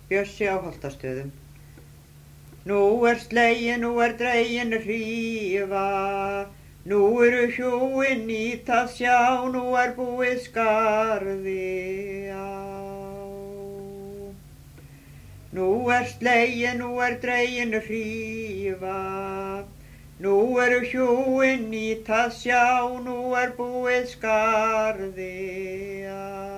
Bjössi á Holtastöðum. Nú slegin, nú dregin hrífa, nú eru hjúin nýt að sjá, nú búið skarði á. Nú slegin, nú dregin hrífa, nú eru hjúin nýt að sjá, nú búið skarði á.